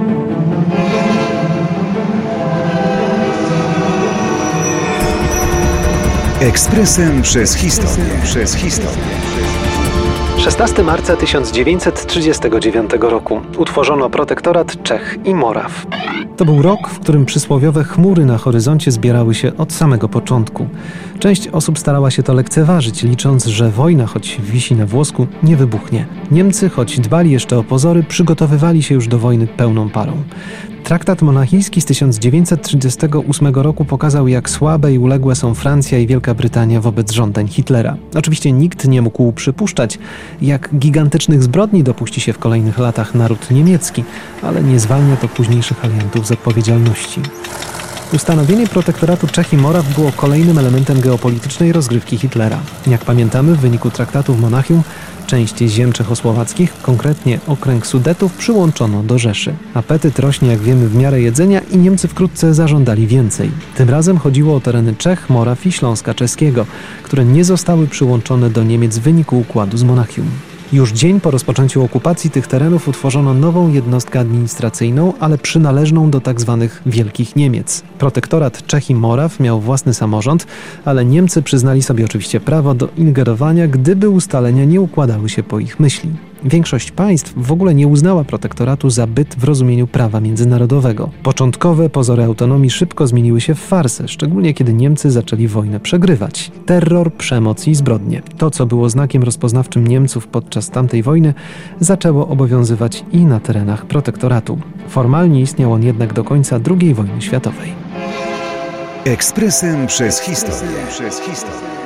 Ekspresem przez historię. 16 marca 1939 roku utworzono protektorat Czech i Moraw. To był rok, w którym przysłowiowe chmury na horyzoncie zbierały się od samego początku. Część osób starała się to lekceważyć, licząc, że wojna, choć wisi na włosku, nie wybuchnie. Niemcy, choć dbali jeszcze o pozory, przygotowywali się już do wojny pełną parą. Traktat monachijski z 1938 roku pokazał, jak słabe i uległe są Francja i Wielka Brytania wobec żądań Hitlera. Oczywiście nikt nie mógł przypuszczać, jak gigantycznych zbrodni dopuści się w kolejnych latach naród niemiecki, ale nie zwalnia to późniejszych aliantów z odpowiedzialności. Ustanowienie protektoratu Czech i Moraw było kolejnym elementem geopolitycznej rozgrywki Hitlera. Jak pamiętamy, w wyniku traktatu w Monachium część ziem czechosłowackich, konkretnie okręg Sudetów, przyłączono do Rzeszy. Apetyt rośnie, jak wiemy, w miarę jedzenia i Niemcy wkrótce zażądali więcej. Tym razem chodziło o tereny Czech, Moraw i Śląska Czeskiego, które nie zostały przyłączone do Niemiec w wyniku układu z Monachium. Już dzień po rozpoczęciu okupacji tych terenów utworzono nową jednostkę administracyjną, ale przynależną do tzw. Wielkich Niemiec. Protektorat Czech i Moraw miał własny samorząd, ale Niemcy przyznali sobie oczywiście prawo do ingerowania, gdyby ustalenia nie układały się po ich myśli. Większość państw w ogóle nie uznała protektoratu za byt w rozumieniu prawa międzynarodowego. Początkowe pozory autonomii szybko zmieniły się w farsę, szczególnie kiedy Niemcy zaczęli wojnę przegrywać. Terror, przemoc i zbrodnie. To, co było znakiem rozpoznawczym Niemców podczas tamtej wojny, zaczęło obowiązywać i na terenach protektoratu. Formalnie istniał on jednak do końca II wojny światowej. Ekspresem przez historię.